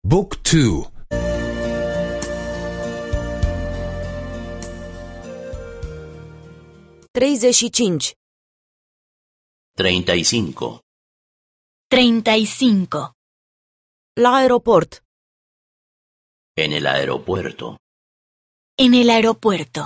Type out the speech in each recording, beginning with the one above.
Book 2. 35. 35. 35. La aeroport. En el aeropuerto. En el aeropuerto.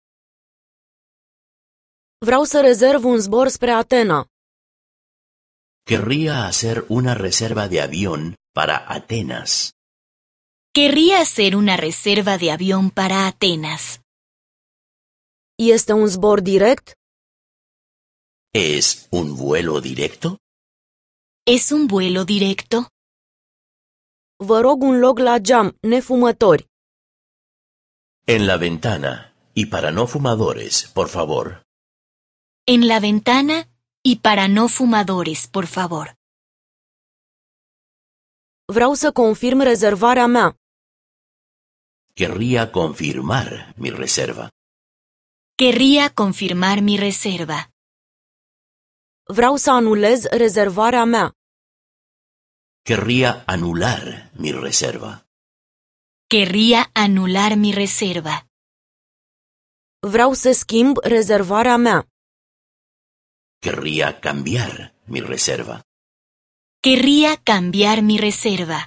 Vreau să rezerv un zbor spre Atena. Querría hacer una reserva de avión para Atenas. Querría hacer una reserva de avión para Atenas. Este un zbor direct? ¿Es un vuelo directo? ¿Es un vuelo directo? Vă rog un loc la geam, nefumători. En la ventana y para no fumadores, por favor. En la ventana y para no fumadores, por favor. Vreau să confirm rezervarea mea. Querría confirmar mi reserva. Querría confirmar mi reserva. Vreau să anulez rezervarea mea. Querría anular mi reserva. Querría anular mi reserva. Vreau să schimb rezervarea mea. Querría cambiar mi reserva. Querría cambiar mi reserva.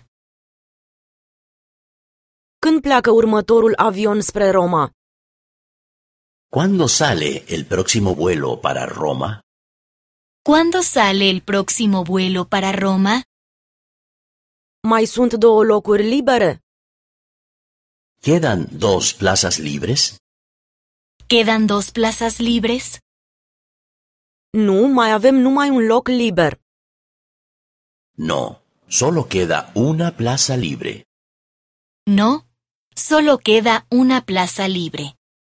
Când pleacă următorul avion spre Roma? ¿Cuándo sale el próximo vuelo para Roma? ¿Cuándo sale el próximo vuelo para Roma? Mai sunt 2 locuri libere? ¿Quedan 2 plazas libres? ¿Quedan 2 plazas libres? Nu, mai avem numai un loc liber. No, solo queda una plaza libre. No, solo queda una plaza libre.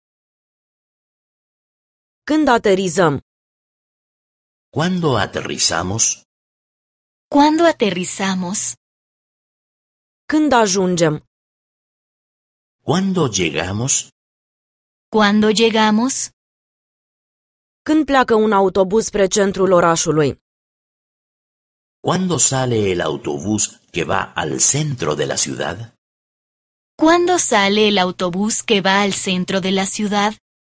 Când aterizăm? ¿Cuándo aterrizamos? ¿Cuándo aterrizamos? Când ajungem? ¿Cuándo llegamos? ¿Cuándo llegamos? Când pleacă un autobuz spre centrul orașului? ¿Cuándo sale el autobús que va al centro de la ciudad? ¿Cuándo sale el autobús que va al centro de la ciudad?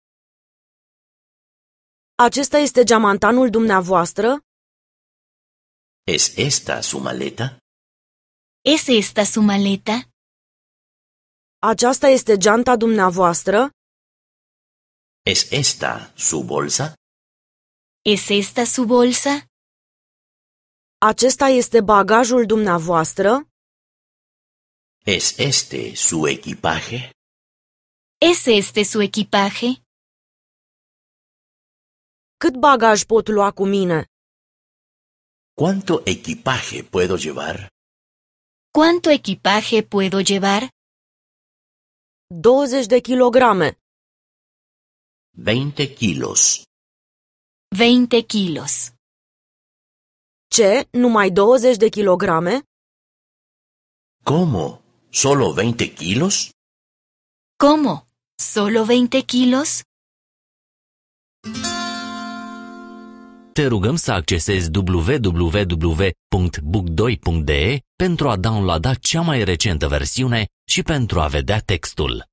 Acesta este geamantanul dumneavoastră? ¿Es esta su maleta? ¿Es esta su maleta? Aceasta este geanta dumneavoastră? ¿Es esta su bolsa? ¿Es esta su bolsa? Acesta este bagajul dumneavoastră? ¿Es este su equipaje? ¿Es este su equipaje? Cât bagaj pot lua cu mine? ¿Cuánto equipaje puedo llevar? ¿Cuánto equipaje puedo llevar? 20 de kilograme. 20 kilos. 20 kilos. Ce? Numai 20 de kilograme? ¿Cómo? ¿Solo 20 kilos? ¿Cómo? ¿Solo 20 kilos? Te rugăm să accesezi www.book2.de pentru a downloada cea mai recentă versiune și pentru a vedea textul.